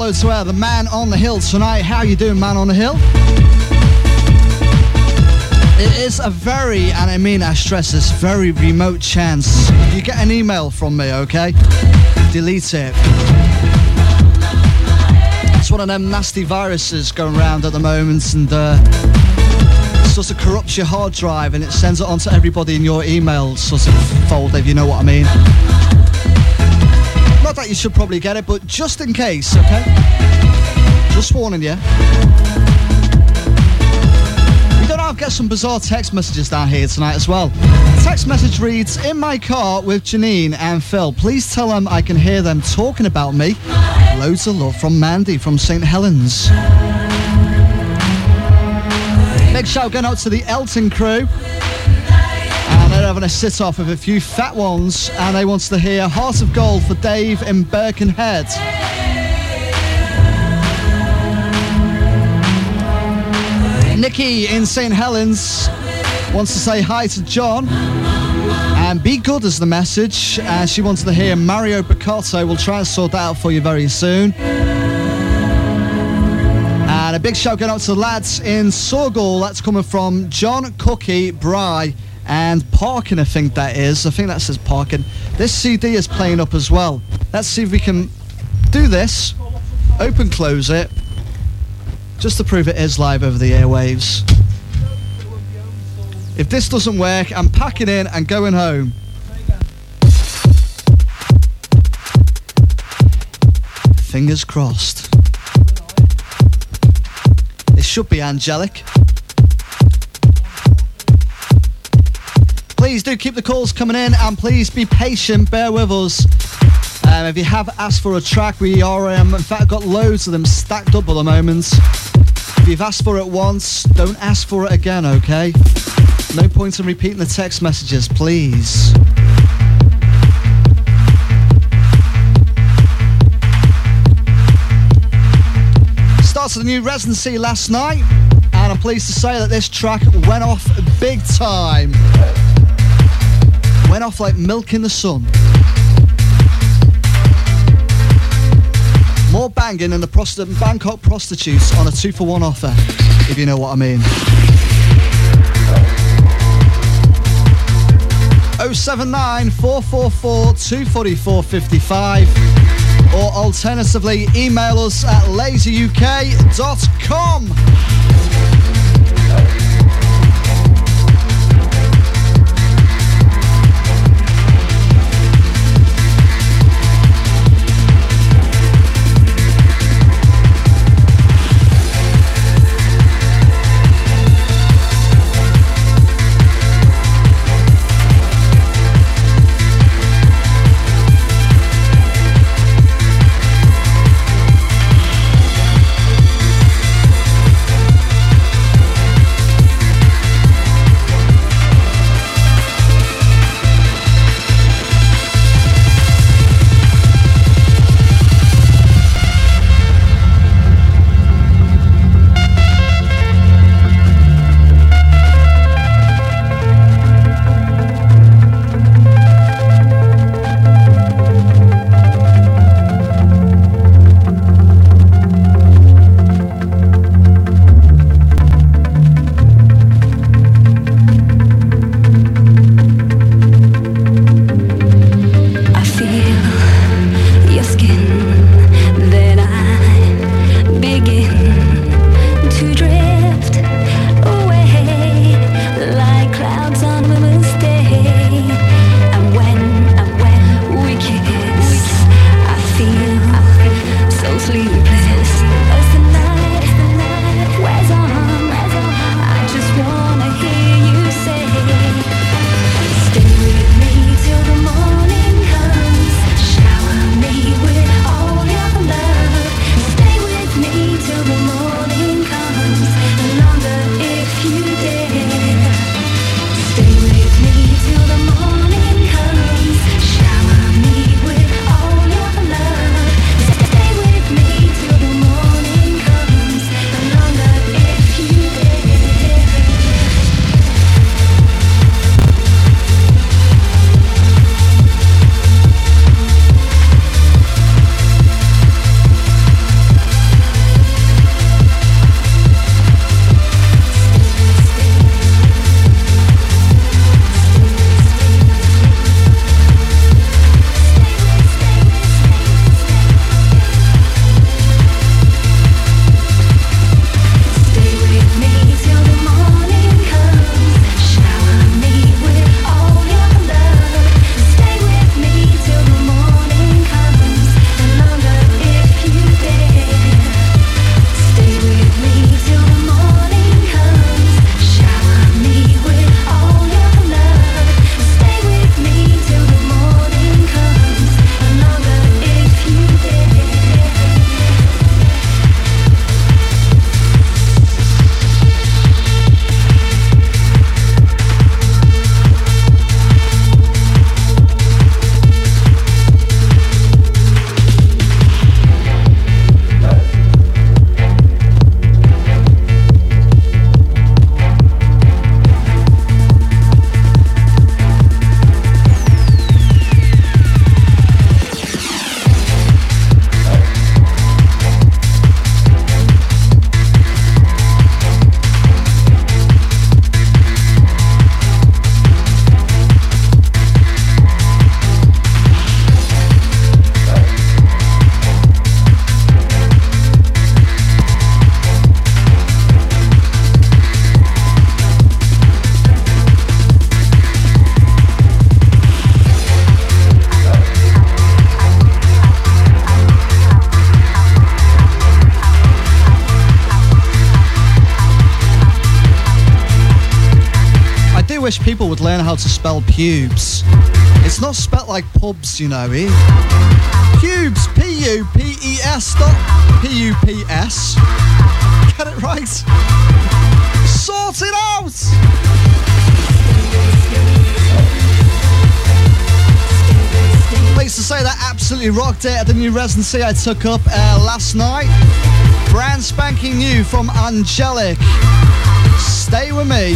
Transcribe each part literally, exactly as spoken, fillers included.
hello to uh, the man on the hill tonight. How you doing, man on the hill? It is a very, and I mean I stress this, very remote chance you get an email from me, okay? Delete it. It's one of them nasty viruses going around at the moment, and uh, it sort of corrupts your hard drive and it sends it on to everybody in your email sort of folder, if you know what I mean. Not that you should probably get it, but just in case, okay? Just warning you. You don't have to get some bizarre text messages down here tonight as well. The text message reads, in my car with Janine and Phil. Please tell them I can hear them talking about me. Loads of love from Mandy from Saint Helens. Big shout going out to the Elton crew. And they're having a sit-off with a few fat ones, and they want to hear Heart of Gold for Dave in Birkenhead. Nikki in Saint Helens wants to say hi to John, and be good is the message, and she wants to hear Mario Picasso. We'll try and sort that out for you very soon. And a big shout going out to the lads in Sorgal. That's coming from John, Cookie, Bry, and Parkin, I think that is. I think that says Parkin. This C D is playing up as well. Let's see if we can do this. Open, close it. Just to prove it is live over the airwaves. If this doesn't work, I'm packing in and going home. Fingers crossed. It should be angelic. Please do keep the calls coming in, and please be patient, bear with us. Um, if you have asked for a track, we are, um, in fact, got loads of them stacked up at the moment. If you've asked for it once, don't ask for it again, okay? No point in repeating the text messages, please. Started a new residency last night, and I'm pleased to say that this track went off big time. Went off like milk in the sun. More banging than the prosti- Bangkok prostitutes on a two-for-one offer, if you know what I mean. oh seven nine, four four four, two four four, five five, or alternatively email us at lazy u k dot com. people would learn how to spell pubes. It's not spelt like pubs, you know, eh? Pubes, P U P E S, not P U P S. Get it right? Sort it out! Pleased to say that absolutely rocked it at the new residency I took up uh, last night. Brand spanking new from Angelic. Stay with me.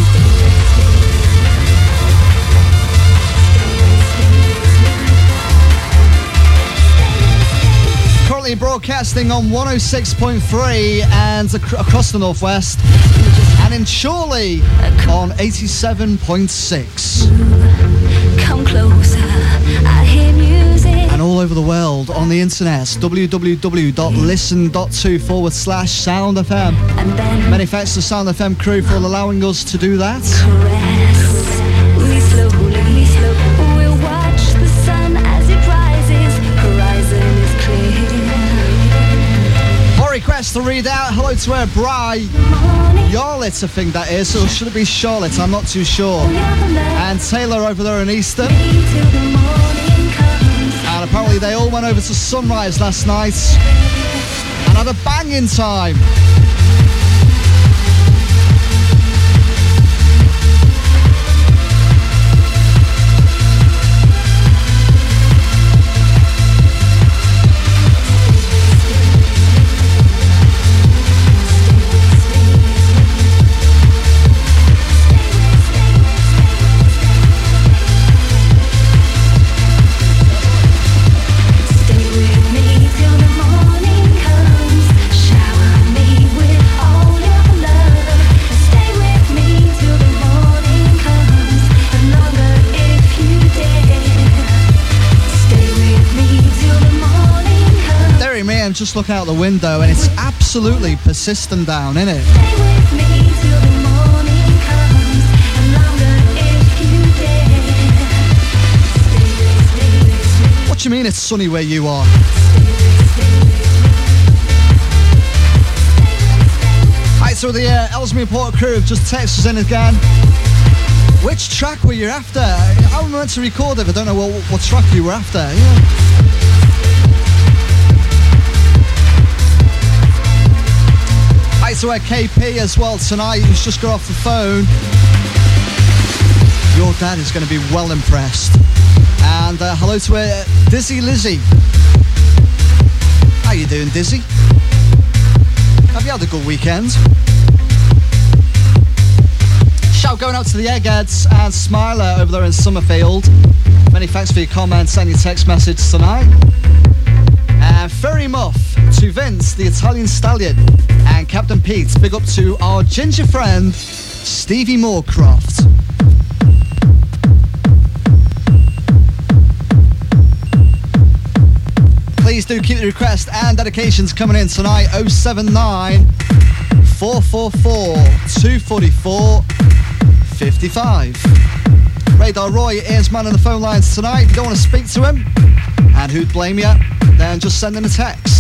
Currently broadcasting on one oh six point three and ac- across the northwest, and in Chorley on eighty-seven point six. Come closer, I hear music. And all over the world on the internet, w w w dot listen dot to forward slash sound f m. Many thanks to Sound F M crew for allowing us to do that. Caress me slowly, slowly. We'll watch the sun as it rises. Horizon is clear. More requests to read out. Hello to her, Bri. Yarlett, I think that is, or should it be Charlotte? I'm not too sure. And Taylor over there in Easton. And apparently they all went over to Sunrise last night and had a banging time. Just look out the window and it's absolutely persistent down, isn't it? What do you mean it's sunny where you are? Right, so the uh, Ellesmere Port crew have just texted us in again. Which track were you after? I was meant to record it, but I don't know what, what track you were after. Yeah. To our K P as well tonight, who's just got off the phone. Your dad is going to be well impressed. And uh, hello to our Dizzy Lizzie. How you doing, Dizzy? Have you had a good weekend? Shout going out to the Eggheads and Smiler over there in Summerfield. Many thanks for your comments and your text message tonight. And Ferry Muff to Vince, the Italian Stallion, and Captain Pete. Big up to our ginger friend, Stevie Moorcroft. Please do keep the requests and dedications coming in tonight. oh seven nine, four four four, two four four, five five. Radar Roy is man on the phone lines tonight. If you don't want to speak to him, and who'd blame you, then just send him a text.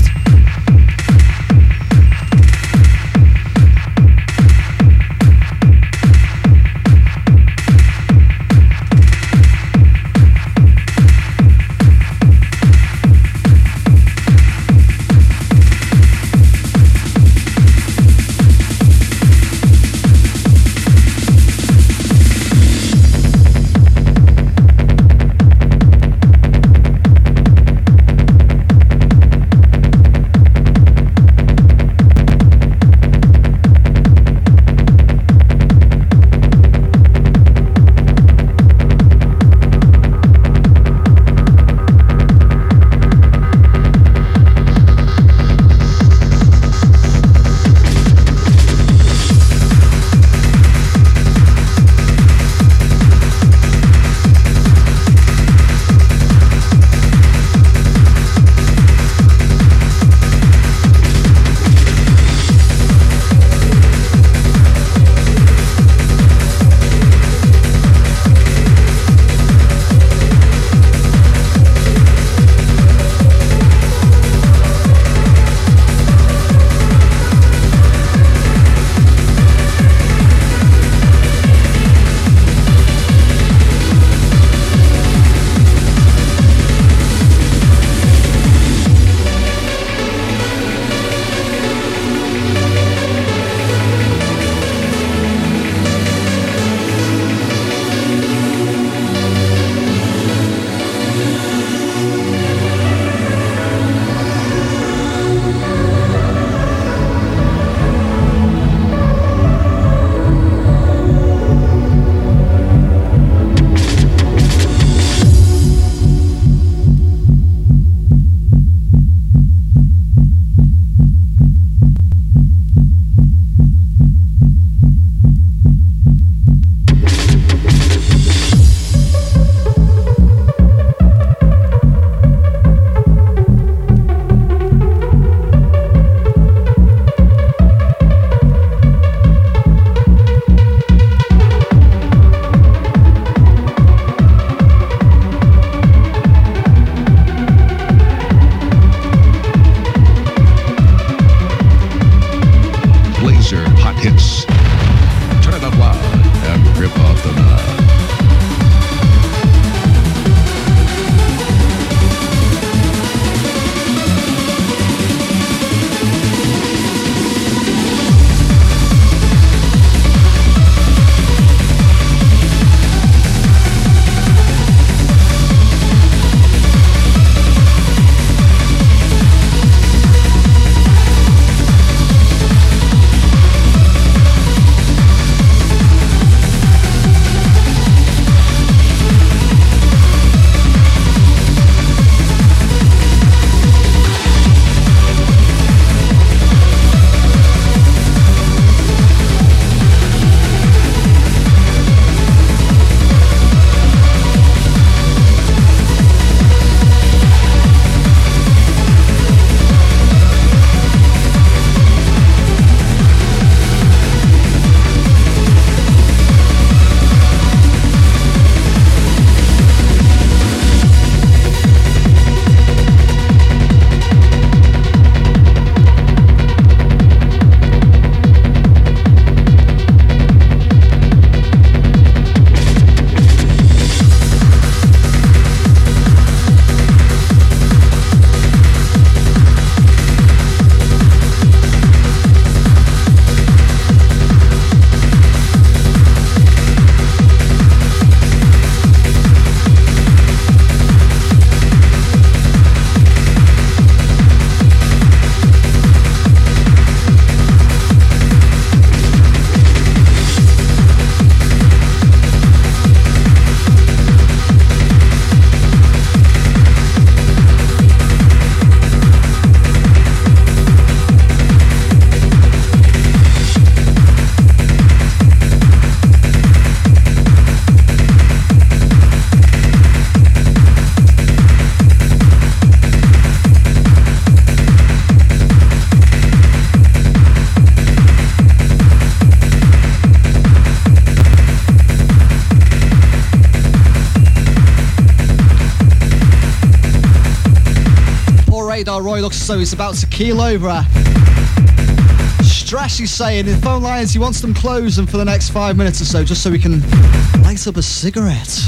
Radar Roy looks as though he's about to keel over. Stress, he's saying, in phone lines, he wants them closed and for the next five minutes or so, just so he can light up a cigarette.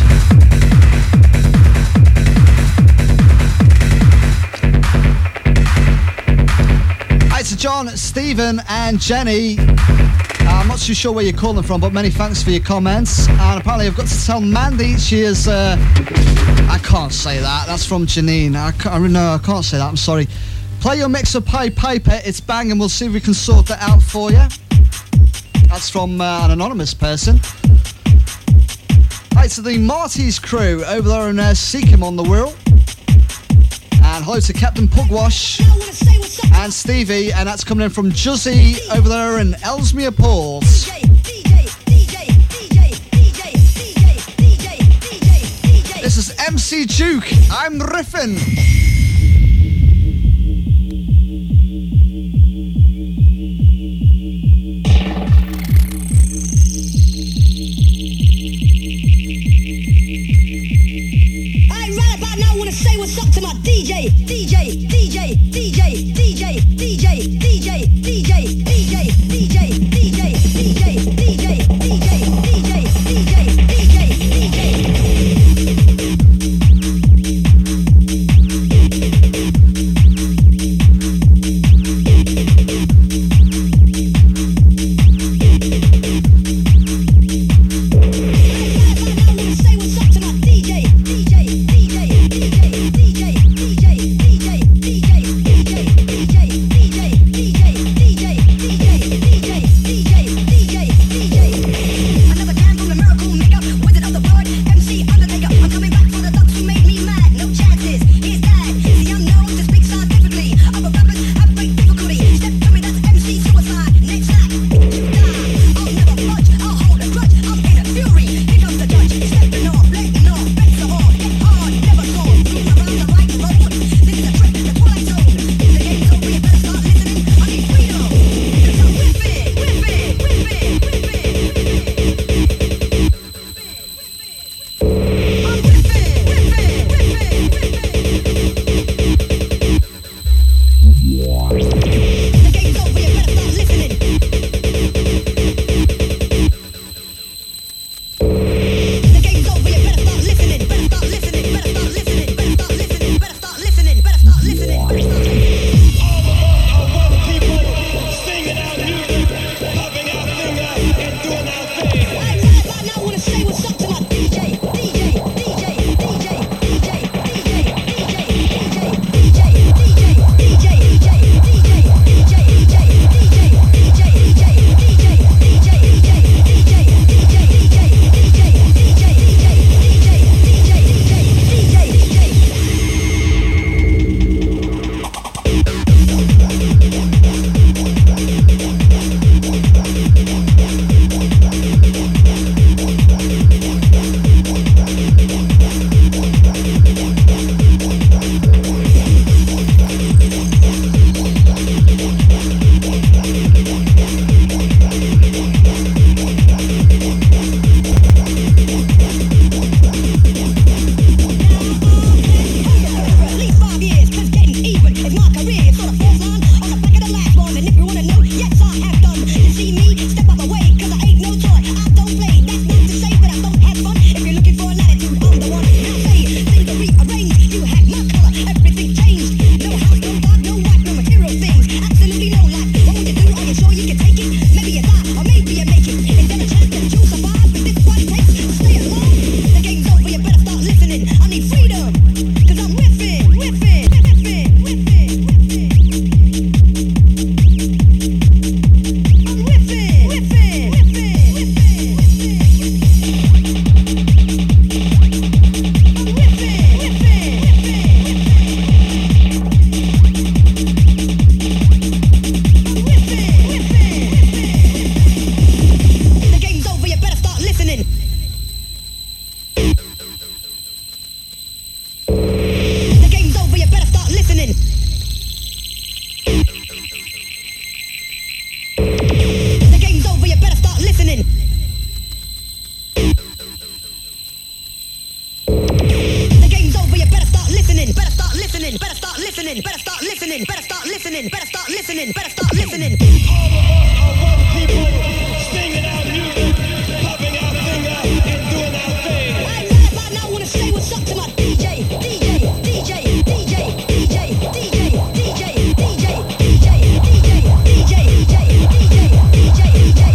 Hi to John, Stephen and Jenny. Uh, I'm not too sure where you're calling from, but many thanks for your comments. And apparently I've got to tell Mandy she is... Uh, I can't say that. That's from Janine. I can't, no, I can't say that. I'm sorry. Play your mix of Pied Piper. It's bang, and we'll see if we can sort that out for you. That's from uh, an anonymous person. Hi to the Marty's crew over there in uh, Seacom on the Wirral. And hello to Captain Pugwash and Stevie, and that's coming in from Juzzy over there in Ellesmere Port. This is M C Duke. I'm riffing. Say what's up to my D J, D J, D J, D J, D J, D J, D J, D J, D J, D J, D J, D J, D J, D J, D J, D J, D listening, better start listening. listening, better start listening, better start listening, better start listening, better start listening, better start listening. All of us are one people, singing our music, popping our finger, and doing our thing. Right now, right now, I wanna say what's up to my D J, D J, D J, D J, D J, D J, D J, D J, D J, D J, D J, D J, D J, D J,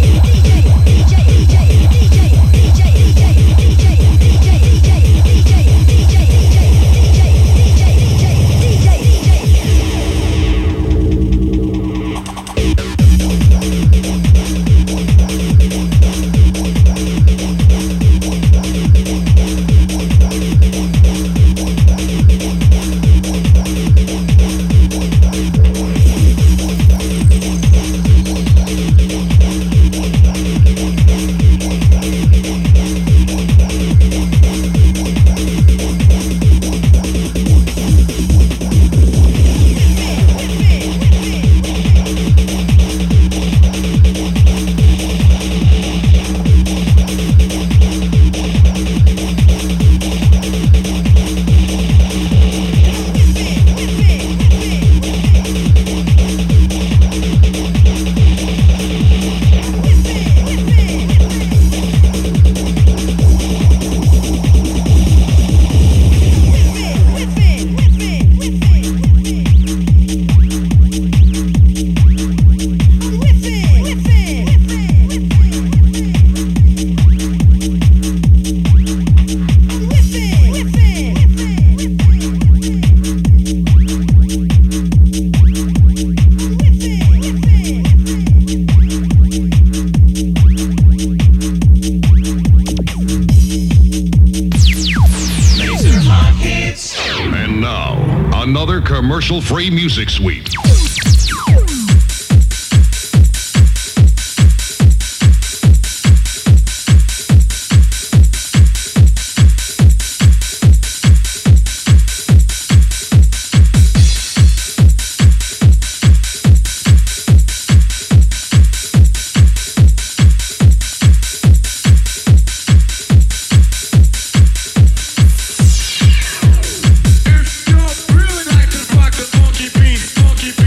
Another commercial-free music suite. If you really like to rock the funky beat, funky beat.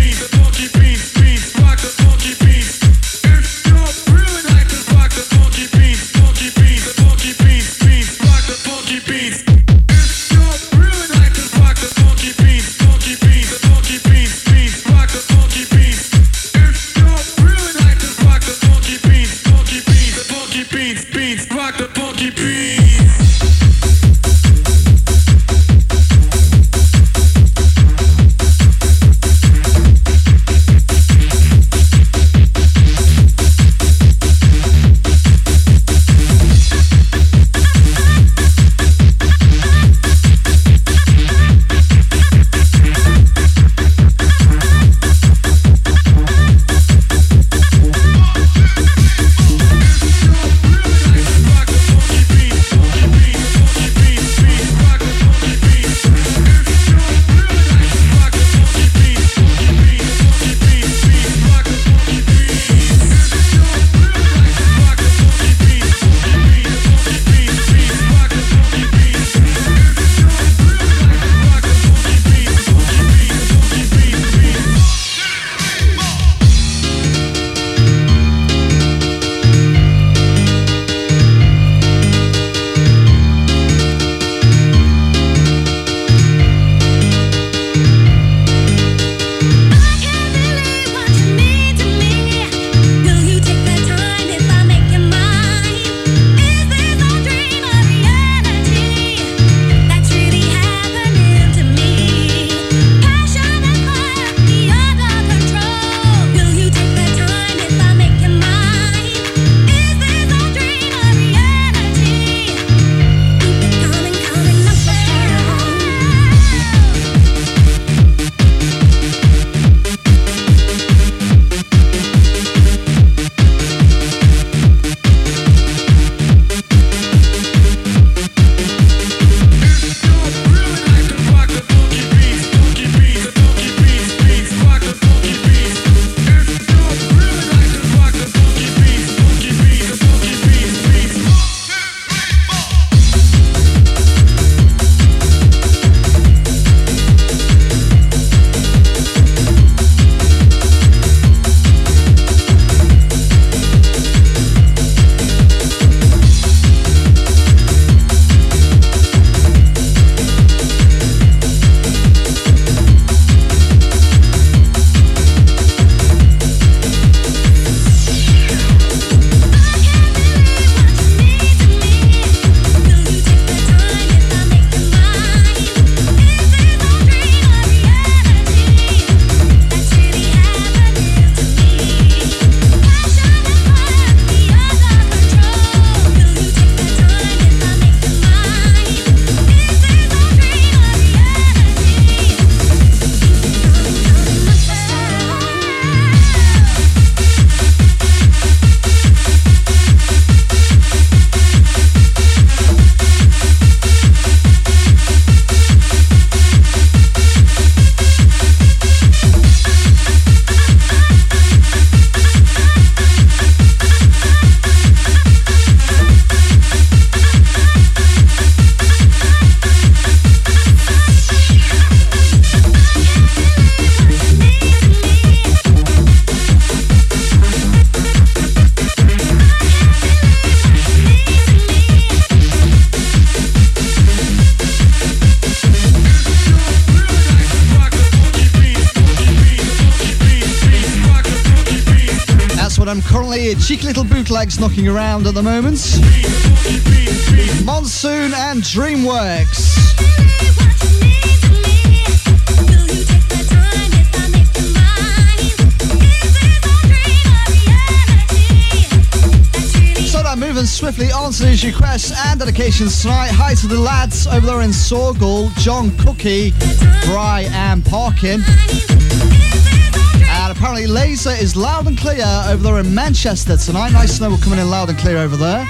them currently cheeky little bootlegs knocking around at the moment. Monsoon and Dreamworks. So now moving swiftly on to these requests and dedications tonight. Hi to the lads over there in Sorgal, John Cookie, Bry and Parkin. And apparently Laser is loud and clear over there in Manchester tonight. Nice to know we're coming in loud and clear over there.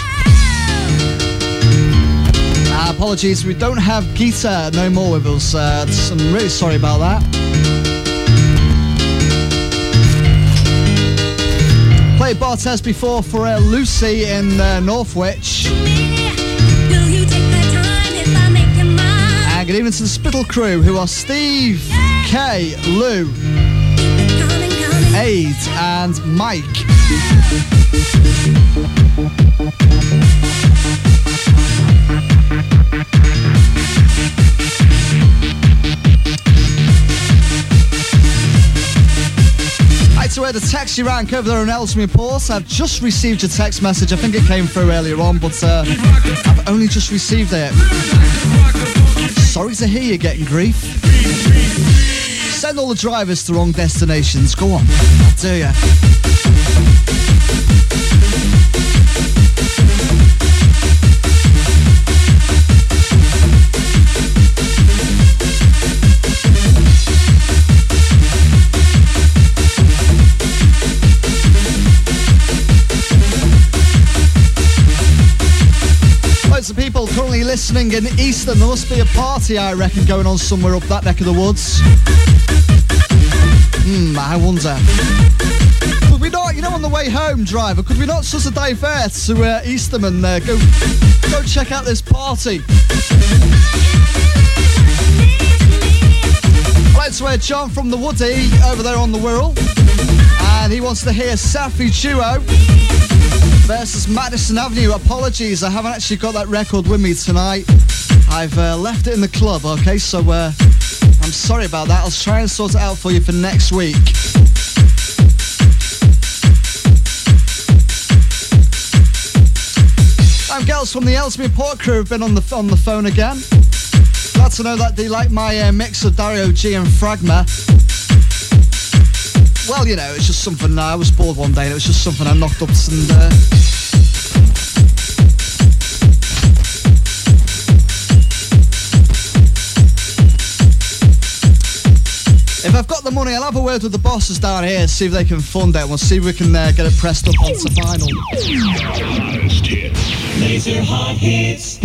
Uh, apologies, we don't have Geeta no more with us. Uh, I'm really sorry about that. Played Bartez before for uh, Lucy in uh, Northwich. And good evening to the Spittle crew, who are Steve, Kay, Lou, Aid and Mike. Right to where the taxi rank over there in Ellesmere Port. I've just received your text message. I think it came through earlier on, but uh, I've only just received it. Sorry to hear you're getting grief. Send all the drivers to wrong destinations. Go on, I'll do ya. Loads of people currently listening in Easton. There must be a party, I reckon, going on somewhere up that neck of the woods. Hmm, I wonder. Could we not, you know, on the way home, driver, could we not sort of divert to uh, Eastham and uh, go, go check out this party? Right, so we're John from the Woody over there on the Wirral, and he wants to hear Safi Duo versus Madison Avenue. Apologies, I haven't actually got that record with me tonight. I've uh, left it in the club, okay, so uh, I'm sorry about that. I'll try and sort it out for you for next week. And girls from the Ellesmere Port crew have been on the, on the phone again. Glad to know that they like my uh, mix of Dario G and Fragma. Well, you know, it's just something, uh, I was bored one day and it was just something I knocked up and... Uh, If I've got the money, I'll have a word with the bosses down here, see if they can fund it. We'll see if we can uh, get it pressed up onto vinyl. Laser hot hits.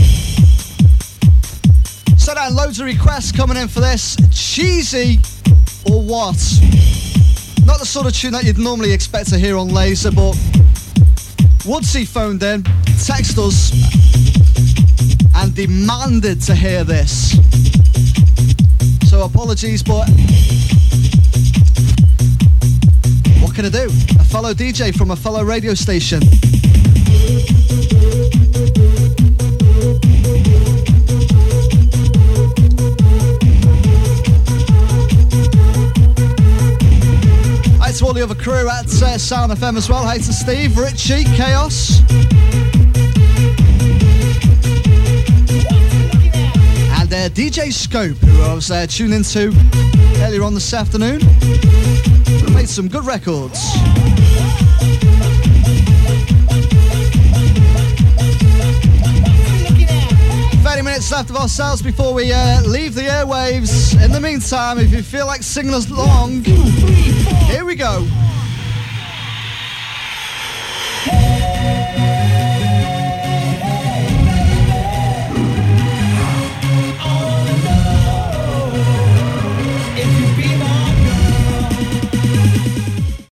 So then, loads of requests coming in for this. Cheesy or what? Not the sort of tune that you'd normally expect to hear on Laser, but Woodsy phoned in, texted us, and demanded to hear this. So apologies, but what can I do? A fellow D J from a fellow radio station. Hi to all the other crew at uh, Sound F M as well. Hi to Steve, Richie, Chaos. And uh, D J Scope, who I was uh, tuning into earlier on this afternoon. Made some good records. thirty minutes left of ourselves before we uh, leave the airwaves. In the meantime, if you feel like singing us along, here we go.